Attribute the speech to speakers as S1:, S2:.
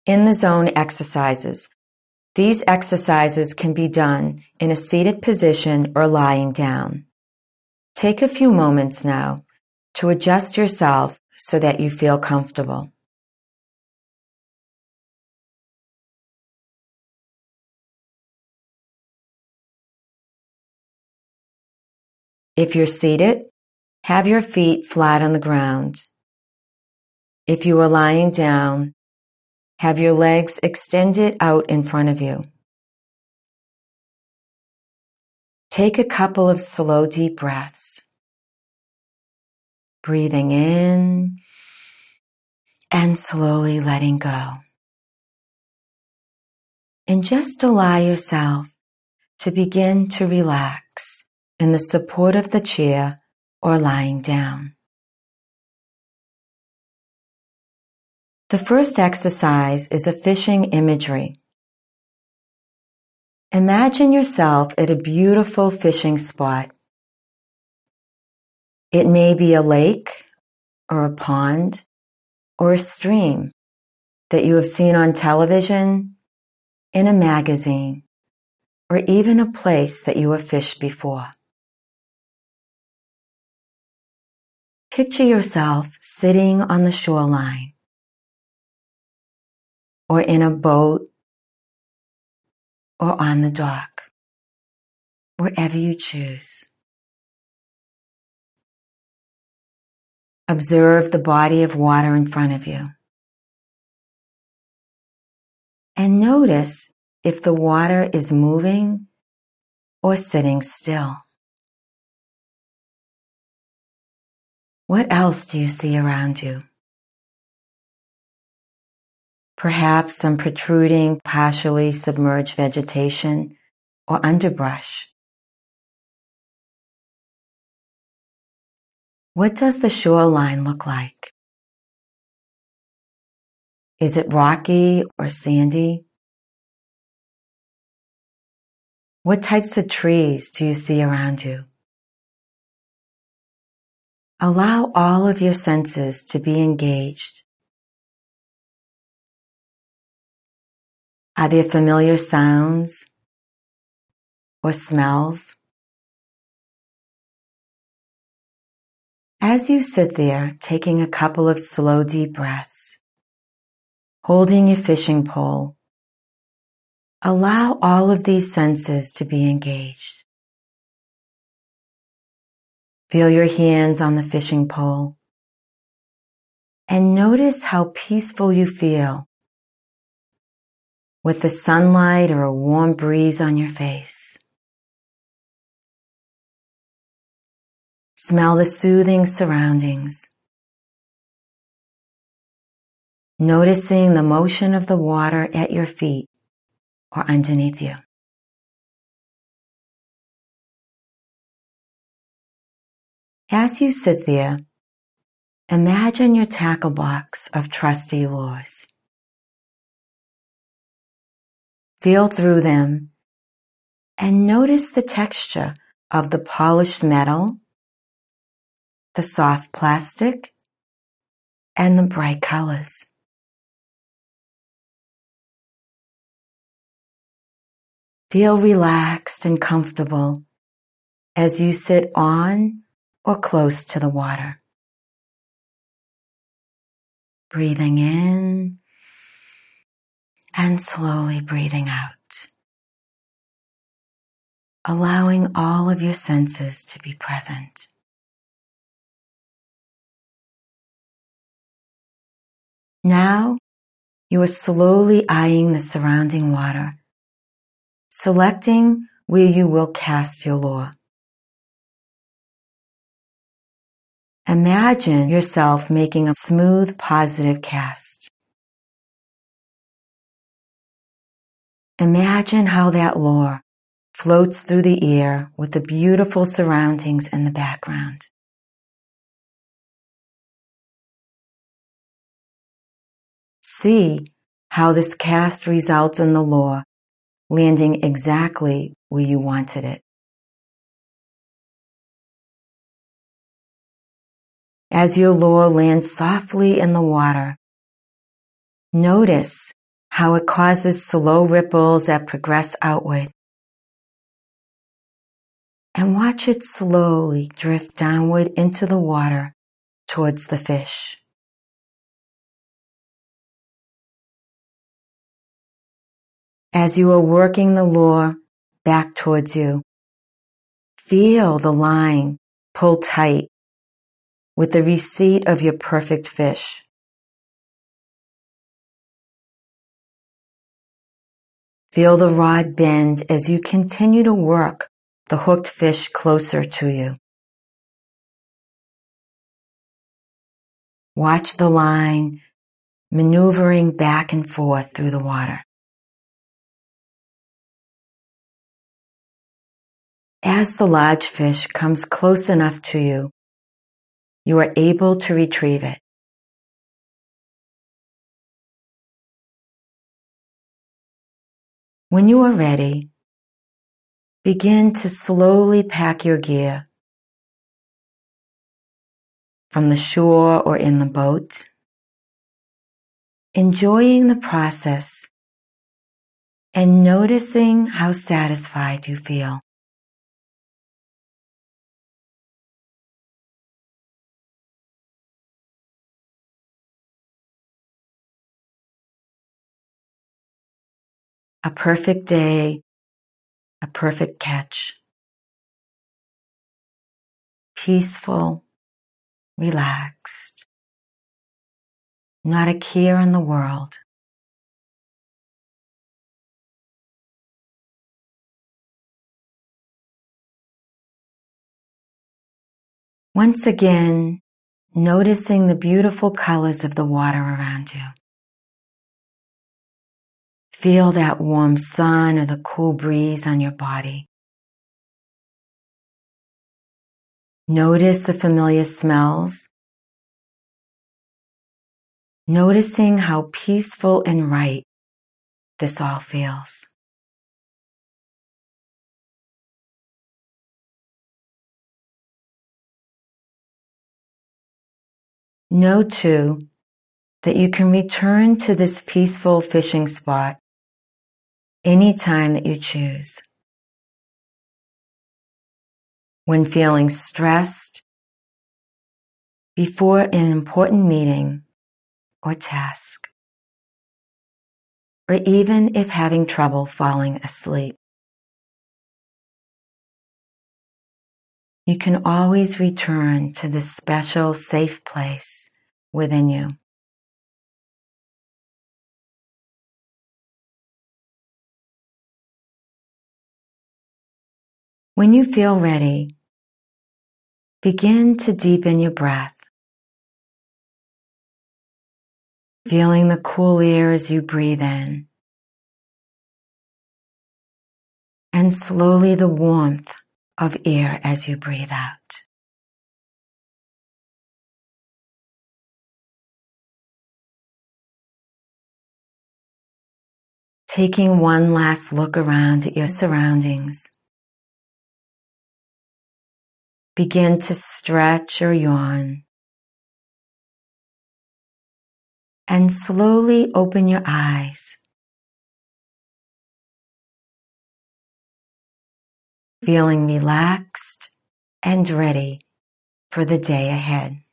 S1: In the zone exercises. These exercises can be done in a seated position or lying down. Take a few moments now to adjust yourself so that you feel comfortable. If you're seated, have your feet flat on the ground. If you are lying down, have your legs extended out in front of you. Take a couple of slow, deep breaths. Breathing in and slowly letting go. And just allow yourself to begin to relax in the support of the chair or lying down. The first exercise is a fishing imagery. Imagine yourself at a beautiful fishing spot. It may be a lake or a pond or a stream that you have seen on television, in a magazine, or even a place that you have fished before. Picture yourself sitting on the shoreline or in a boat or on the dock, wherever you choose. Observe the body of water in front of you. And notice if the water is moving or sitting still. What else do you see around you? Perhaps some protruding, partially submerged vegetation or underbrush. What does the shoreline look like? Is it rocky or sandy? What types of trees do you see around you? Allow all of your senses to be engaged. Are there familiar sounds or smells? As you sit there, taking a couple of slow, deep breaths, holding your fishing pole, allow all of these senses to be engaged. Feel your hands on the fishing pole and notice how peaceful you feel with the sunlight or a warm breeze on your face. Smell the soothing surroundings. Noticing the motion of the water at your feet or underneath you. As you sit there, imagine your tackle box of trusty lures. Feel through them and notice the texture of the polished metal, the soft plastic, and the bright colors. Feel relaxed and comfortable as you sit on or close to the water. Breathing in and slowly breathing out. Allowing all of your senses to be present. Now, you are slowly eyeing the surrounding water, selecting where you will cast your lure. Imagine yourself making a smooth, positive cast. Imagine how that lure floats through the air with the beautiful surroundings in the background. See how this cast results in the lure landing exactly where you wanted it. As your lure lands softly in the water, notice how it causes slow ripples that progress outward. And watch it slowly drift downward into the water towards the fish. As you are working the lure back towards you, feel the line pull tight with the receipt of your perfect fish. Feel the rod bend as you continue to work the hooked fish closer to you. Watch the line maneuvering back and forth through the water. As the large fish comes close enough to you, you are able to retrieve it. When you are ready, begin to slowly pack your gear from the shore or in the boat, enjoying the process and noticing how satisfied you feel. A perfect day, a perfect catch. Peaceful, relaxed, not a care in the world. Once again, noticing the beautiful colors of the water around you. Feel that warm sun or the cool breeze on your body. Notice the familiar smells. Noticing how peaceful and right this all feels. Know too that you can return to this peaceful fishing spot anytime that you choose. When feeling stressed, before an important meeting or task, or even if having trouble falling asleep. You can always return to this special, safe place within you. When you feel ready, begin to deepen your breath, feeling the cool air as you breathe in, and slowly the warmth of air as you breathe out. Taking one last look around at your surroundings, begin to stretch or yawn, and slowly open your eyes, feeling relaxed and ready for the day ahead.